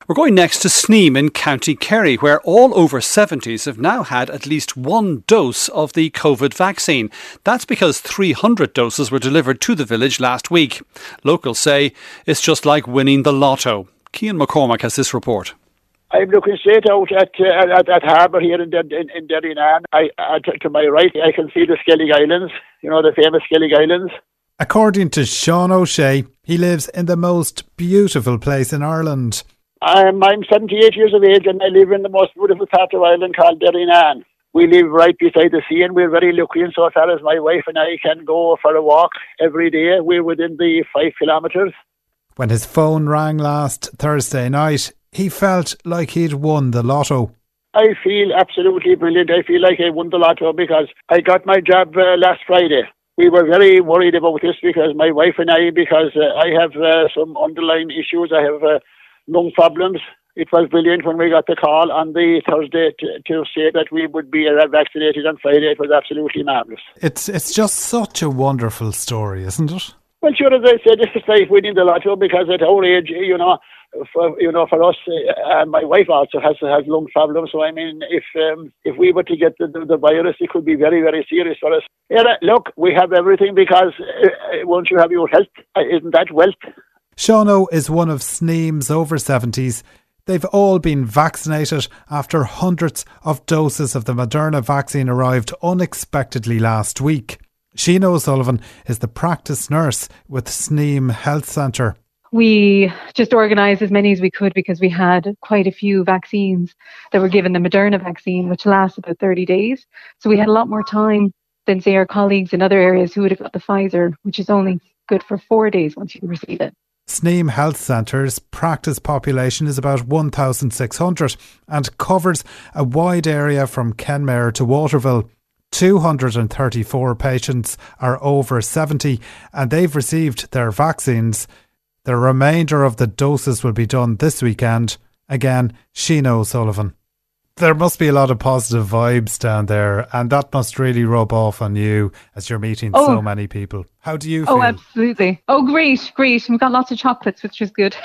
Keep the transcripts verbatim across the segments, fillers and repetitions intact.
We're going next to Sneem in County Kerry, where all over seventies have now had at least one dose of the COVID vaccine. That's because three hundred doses were delivered to the village last week. Locals say it's just like winning the lotto. Cian McCormack has this report. I'm looking straight out at uh, at, at Harbour here in, in, in Derrynane. I, uh, to, to my right, I can see the Skellig Islands, you know, the famous Skellig Islands. According to Sean O'Shea, he lives in the most beautiful place in Ireland. Um, I'm seventy-eight years of age and I live in the most beautiful part of Ireland called Derrynane. We live right beside the sea and we're very lucky in so far as my wife and I can go for a walk every day. We're within the five kilometres. When his phone rang last Thursday night, he felt like he'd won the lotto. I feel absolutely brilliant. I feel like I won the lotto because I got my job uh, last Friday. We were very worried about this because my wife and I, because uh, I have uh, some underlying issues. I have uh, lung problems. It was brilliant when we got the call on the Thursday to, to say that we would be uh, vaccinated on Friday. It was absolutely marvellous. It's, it's just such a wonderful story, isn't it? Well, sure, as I said, this is like winning the lotto because at our age, you know, for, you know, for us, uh, my wife also has has lung problems. So I mean, if um, if we were to get the, the, the virus, it could be very, very serious for us. Yeah, look, we have everything because uh, once you have your health, uh, isn't that wealth? Sean is one of Sneem's over seventies. They've all been vaccinated after hundreds of doses of the Moderna vaccine arrived unexpectedly last week. Sheena O'Sullivan is the practice nurse with Sneem Health Centre. We just organised as many as we could because we had quite a few vaccines that were given the Moderna vaccine, which lasts about thirty days. So we had a lot more time than, say, our colleagues in other areas who would have got the Pfizer, which is only good for four days once you receive it. Sneem Health Centre's practice population is about one thousand six hundred and covers a wide area from Kenmare to Waterville. two hundred thirty-four patients are over seventy and they've received their vaccines. The remainder of the doses will be done this weekend. Again, Sheena O'Sullivan. There must be a lot of positive vibes down there and that must really rub off on you as you're meeting oh. so many people. How do you feel? Oh, absolutely. Oh, great, great. We've got lots of chocolates, which is good.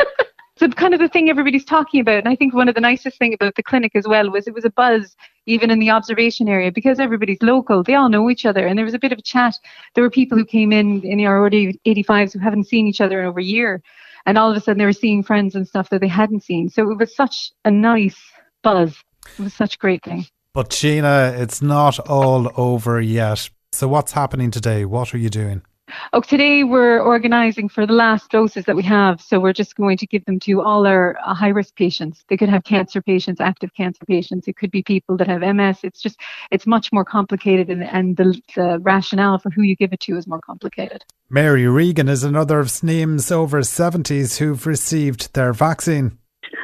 So kind of the thing everybody's talking about, and I think one of the nicest thing about the clinic as well was it was a buzz even in the observation area because everybody's local. They all know each other and there was a bit of a chat. There were people who came in in our already eighty-fives who haven't seen each other in over a year and all of a sudden they were seeing friends and stuff that they hadn't seen. So it was such a nice buzz. It was such a great thing. But Sheena, it's not all over yet. So what's happening today? What are you doing? Oh, today we're organising for the last doses that we have. So we're just going to give them to all our uh, high-risk patients. They could have cancer patients, active cancer patients. It could be people that have M S. It's just, it's much more complicated and, and the, the rationale for who you give it to is more complicated. Mary Regan is another of Sneem's over seventies who've received their vaccine.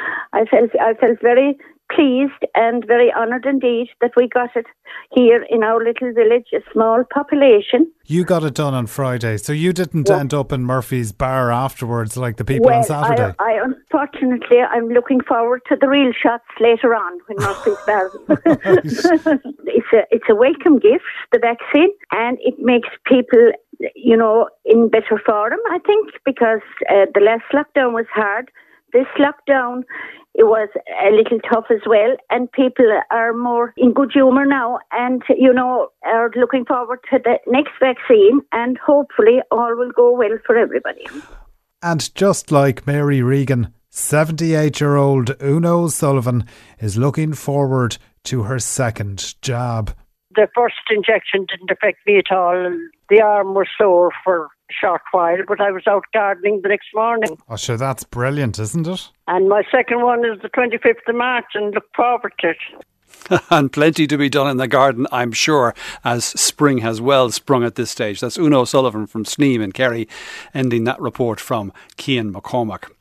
I felt, I felt very pleased and very honoured indeed that we got it here in our little village, a small population. You got it done on Friday, so you didn't yeah. end up in Murphy's Bar afterwards like the people well, on Saturday. I, I unfortunately, I'm looking forward to the real shots later on when Murphy's Bar. it's a it's a welcome gift, the vaccine, and it makes people, you know, in better form, I think, because uh, the last lockdown was hard. This lockdown, it was a little tough as well, and people are more in good humour now and, you know, are looking forward to the next vaccine and hopefully all will go well for everybody. And just like Mary Regan, seventy-eight-year-old Una O'Sullivan is looking forward to her second jab. The first injection didn't affect me at all. The arm was sore for a short while, but I was out gardening the next morning. Oh, sure, that's brilliant, isn't it? And my second one is the twenty-fifth of March and look forward to it. And plenty to be done in the garden, I'm sure, as spring has well sprung at this stage. That's Una O'Sullivan from Sneem in Kerry, ending that report from Cian McCormack.